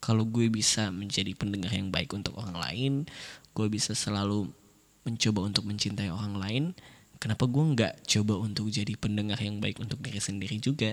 kalau gue bisa menjadi pendengar yang baik untuk orang lain, gue bisa selalu mencoba untuk mencintai orang lain, kenapa gue nggak coba untuk jadi pendengar yang baik untuk diri sendiri juga?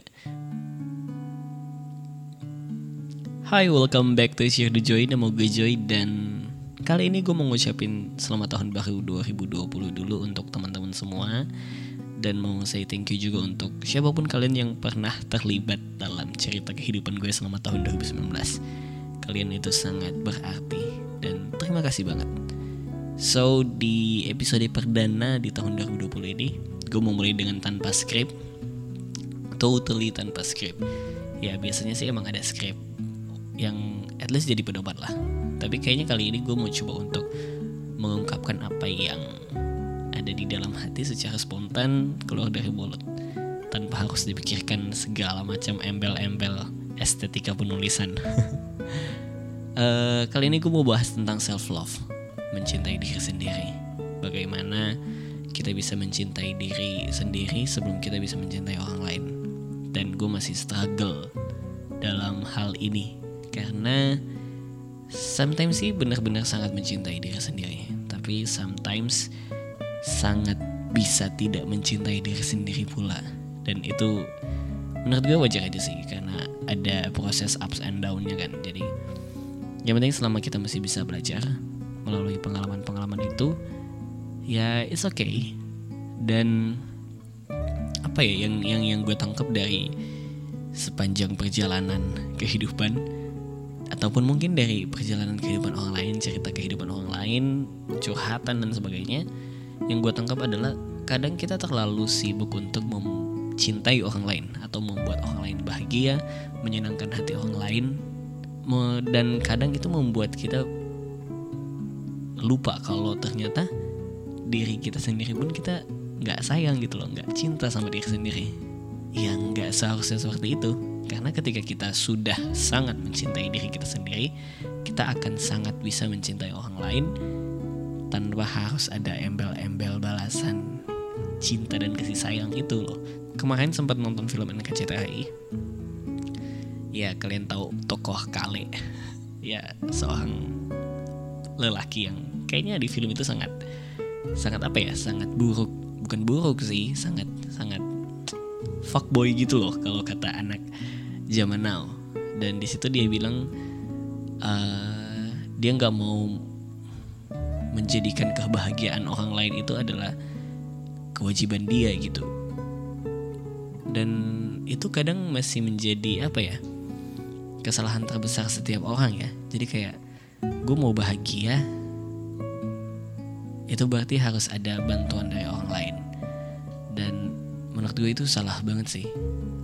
Hai, welcome back to Share the Joy. Nama gue Joy dan kali ini gue mau ngucapin selamat tahun baru 2020 dulu untuk teman-teman semua. Dan mau say thank you juga untuk siapapun kalian yang pernah terlibat dalam cerita kehidupan gue selama tahun 2019. Kalian itu sangat berarti dan terima kasih banget. So di episode perdana di tahun 2020 ini, gue mau mulai dengan tanpa skrip. Totally tanpa skrip. Ya biasanya sih emang ada skrip yang at least jadi pedoman lah. Tapi kayaknya kali ini gue mau coba untuk mengungkapkan apa yang ada di dalam hati secara spontan keluar dari mulut tanpa harus dipikirkan segala macam embel-embel estetika penulisan. Kali ini gue mau bahas tentang self love, mencintai diri sendiri. Bagaimana kita bisa mencintai diri sendiri sebelum kita bisa mencintai orang lain. Dan gue masih struggle dalam hal ini karena sometimes sih benar-benar sangat mencintai diri sendiri, tapi sometimes sangat bisa tidak mencintai diri sendiri pula. Dan itu menurut gue wajar aja sih, karena ada proses ups and down-nya kan. Jadi yang penting selama kita masih bisa belajar melalui pengalaman-pengalaman itu, ya it's okay. Dan apa ya yang gue tangkap dari sepanjang perjalanan kehidupan, ataupun mungkin dari perjalanan kehidupan orang lain, cerita kehidupan orang lain, curhatan dan sebagainya, yang gue tangkap adalah kadang kita terlalu sibuk untuk mencintai orang lain atau membuat orang lain bahagia, menyenangkan hati orang lain, dan kadang itu membuat kita lupa kalau ternyata diri kita sendiri pun kita nggak sayang gitu loh, nggak cinta sama diri sendiri. Yang nggak seharusnya seperti itu, karena ketika kita sudah sangat mencintai diri kita sendiri, kita akan sangat bisa mencintai orang lain tanpa harus ada embel-embel balasan cinta dan kasih sayang itu loh. Kemarin sempat nonton film NKCTHI. Ya kalian tahu tokoh Kale. Ya seorang lelaki yang kayaknya di film itu sangat apa ya, sangat buruk. Bukan buruk sih, sangat fuckboy gitu loh kalau kata anak zaman now. Dan di situ dia bilang dia nggak mau menjadikan kebahagiaan orang lain itu adalah kewajiban dia gitu. Dan itu kadang masih menjadi apa ya, kesalahan terbesar setiap orang ya. Jadi kayak gue mau bahagia, itu berarti harus ada bantuan dari orang lain. Dan menurut gue itu salah banget sih.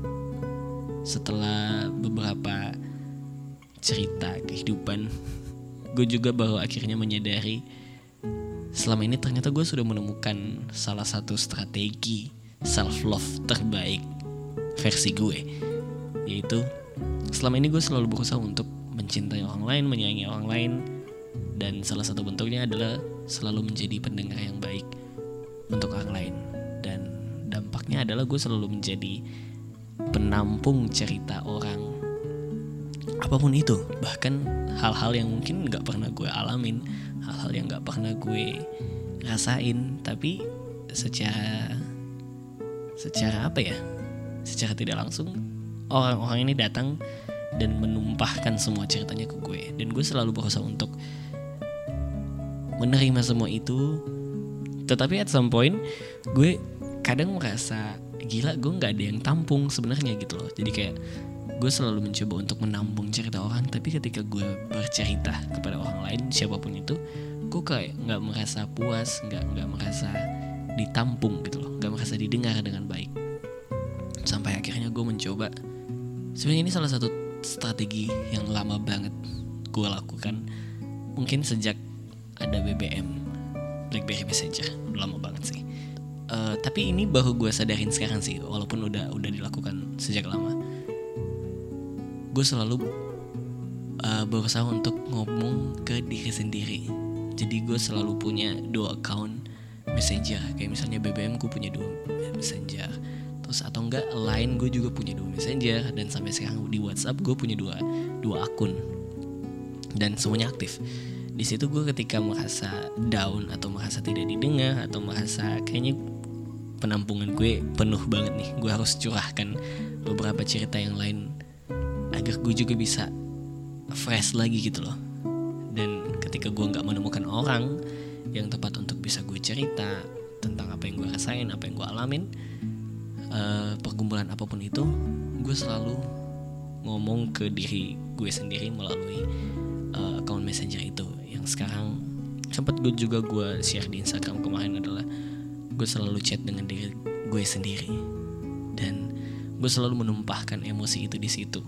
Setelah beberapa cerita kehidupan, gue juga baru akhirnya menyadari selama ini ternyata gue sudah menemukan salah satu strategi self love terbaik versi gue, yaitu selama ini gue selalu berusaha untuk mencintai orang lain, menyayangi orang lain, dan salah satu bentuknya adalah selalu menjadi pendengar yang baik untuk orang lain. Dan dampaknya adalah gue selalu menjadi penampung cerita orang, apapun itu, bahkan hal-hal yang mungkin gak pernah gue alamin, hal-hal yang gak pernah gue rasain, tapi secara apa ya, secara tidak langsung orang-orang ini datang dan menumpahkan semua ceritanya ke gue. Dan gue selalu berusaha untuk menerima semua itu. Tetapi at some point gue kadang merasa gila, gue gak ada yang tampung sebenarnya gitu loh. Jadi kayak gue selalu mencoba untuk menampung cerita orang, tapi ketika gue bercerita kepada orang lain, siapapun itu, gue kayak gak merasa puas, gak merasa ditampung gitu loh, gak merasa didengar dengan baik. Sampai akhirnya gue mencoba, sebenarnya ini salah satu strategi yang lama banget gue lakukan, mungkin sejak ada BBM, BlackBerry Messenger, udah lama banget sih. Tapi ini baru gue sadarin sekarang sih, walaupun udah dilakukan sejak lama. Gue selalu berusaha untuk ngomong ke diri sendiri. Jadi gue selalu punya 2 account Messenger. Kayak misalnya BBM gue punya 2 Messenger, terus atau enggak Line gue juga punya 2 Messenger, dan sampai sekarang di WhatsApp gue punya 2 akun. dan semuanya aktif. Di situ gue ketika merasa down atau merasa tidak didengar atau merasa kayaknya penampungan gue penuh banget nih, gue harus curahkan beberapa cerita yang lain agar gue juga bisa fresh lagi gitu loh. Dan ketika gue gak menemukan orang yang tepat untuk bisa gue cerita tentang apa yang gue rasain, apa yang gue alamin, pergumulan apapun itu, gue selalu ngomong ke diri gue sendiri melalui account messenger itu. Yang sekarang sempat gue share di Instagram kemarin adalah gue selalu chat dengan diri gue sendiri, dan gue selalu menumpahkan emosi itu di situ.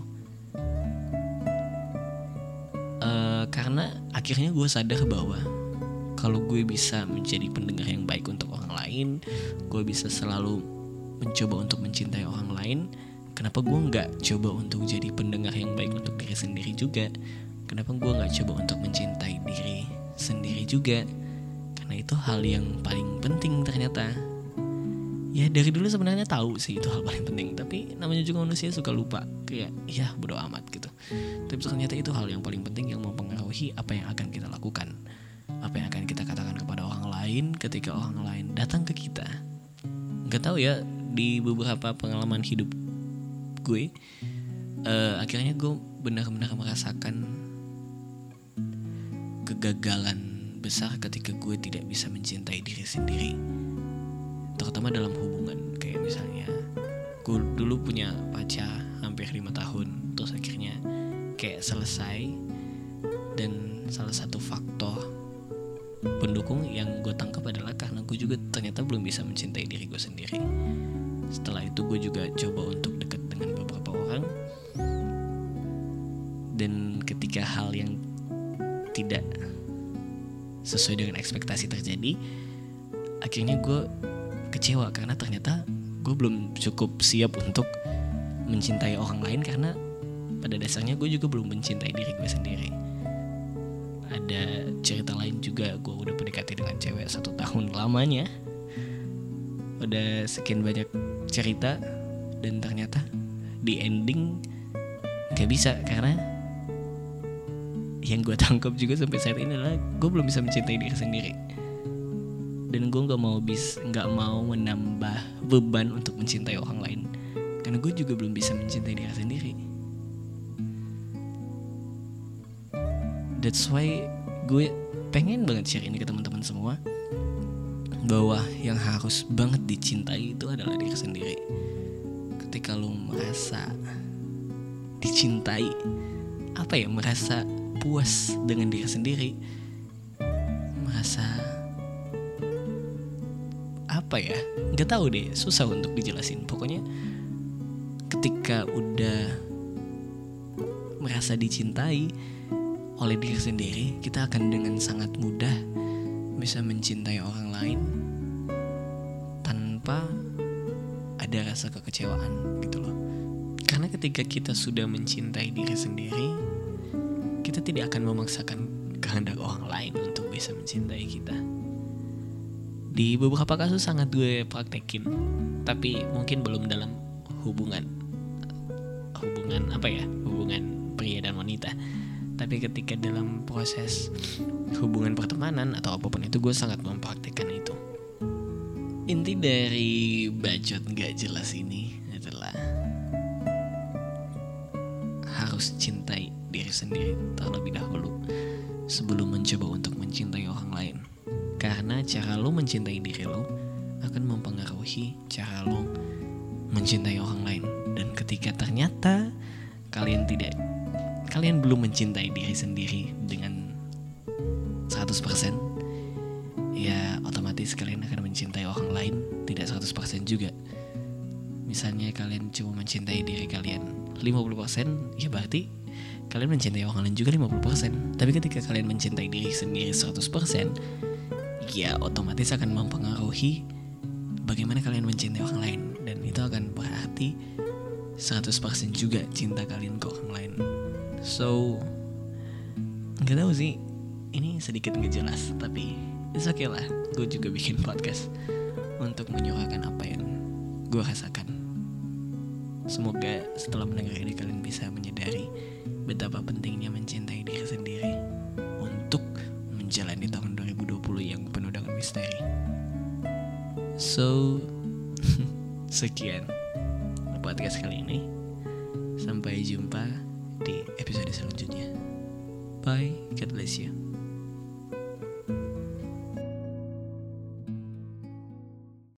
Karena akhirnya gue sadar bahwa kalau gue bisa menjadi pendengar yang baik untuk orang lain, gue bisa selalu mencoba untuk mencintai orang lain. Kenapa gue nggak coba untuk jadi pendengar yang baik untuk diri sendiri juga? Kenapa gue nggak coba untuk mencintai diri sendiri juga? Karena itu hal yang paling penting ternyata. Ya dari dulu sebenarnya tahu sih itu hal paling penting, tapi namanya juga manusia suka lupa, kayak ya bodo amat gitu. Tapi ternyata itu hal yang paling penting yang mempengaruhi apa yang akan kita lakukan, apa yang akan kita katakan kepada orang lain ketika orang lain datang ke kita. Gak tahu ya, di beberapa pengalaman hidup gue, akhirnya gue benar-benar merasakan kegagalan besar ketika gue tidak bisa mencintai diri sendiri, terutama dalam hubungan. Kayak misalnya gue dulu punya pacar hampir 5 tahun, terus akhirnya kayak selesai. Dan salah satu faktor pendukung yang gue tangkap adalah karena gue juga ternyata belum bisa mencintai diri gue sendiri. Setelah itu gue juga coba untuk dekat dengan beberapa orang, dan ketika hal yang tidak sesuai dengan ekspektasi terjadi, akhirnya gue kecewa karena ternyata gue belum cukup siap untuk mencintai orang lain, karena pada dasarnya gue juga belum mencintai diri gue sendiri. Ada cerita lain juga, gue udah PDKT dengan cewek 1 tahun lamanya, udah sekian banyak cerita, dan ternyata di ending gak bisa, karena yang gue tangkap juga sampai saat ini adalah gue belum bisa mencintai diri sendiri. Dan gue nggak mau menambah beban untuk mencintai orang lain, karena gue juga belum bisa mencintai diri sendiri. That's why gue pengen banget share ini ke teman-teman semua, bahwa yang harus banget dicintai itu adalah diri sendiri. Ketika lo merasa dicintai, merasa puas dengan diri sendiri, merasa nggak tahu deh, susah untuk dijelasin. Pokoknya ketika udah merasa dicintai oleh diri sendiri, kita akan dengan sangat mudah bisa mencintai orang lain tanpa ada rasa kekecewaan gitu loh. Karena ketika kita sudah mencintai diri sendiri, kita tidak akan memaksakan kehendak orang lain untuk bisa mencintai kita. Di beberapa kasus sangat gue praktekin, tapi mungkin belum dalam hubungan pria dan wanita. Tapi ketika dalam proses hubungan pertemanan atau apapun itu, gue sangat mempraktikkan itu. Inti dari bacot gak jelas ini adalah harus cintai diri sendiri terlebih dahulu sebelum mencoba untuk mencintai orang lain. Karena cara lo mencintai diri lo akan mempengaruhi cara lo mencintai orang lain. Dan ketika ternyata kalian belum mencintai diri sendiri dengan 100%, ya otomatis kalian akan mencintai orang lain tidak 100% juga. Misalnya kalian cuma mencintai diri kalian 50%, ya berarti kalian mencintai orang lain juga 50%. Tapi ketika kalian mencintai diri sendiri 100%, ya otomatis akan mempengaruhi bagaimana kalian mencintai orang lain. Dan itu akan berarti 100% juga cinta kalian ke orang lain. So, gak tahu sih, ini sedikit gak jelas, tapi it's okay lah. Gue juga bikin podcast untuk menyuarakan apa yang gue rasakan. Semoga setelah mendengar ini kalian bisa menyadari betapa pentingnya mencintai diri sendiri. misteri. So sekian podcast kali ini. Sampai jumpa di episode selanjutnya. Bye, God bless you.